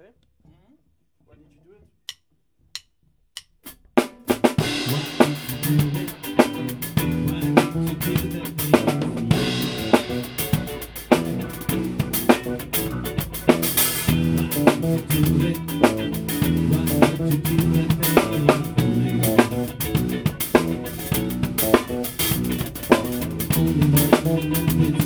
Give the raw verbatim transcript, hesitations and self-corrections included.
Okay. Mm-hmm. Why did you do it? Only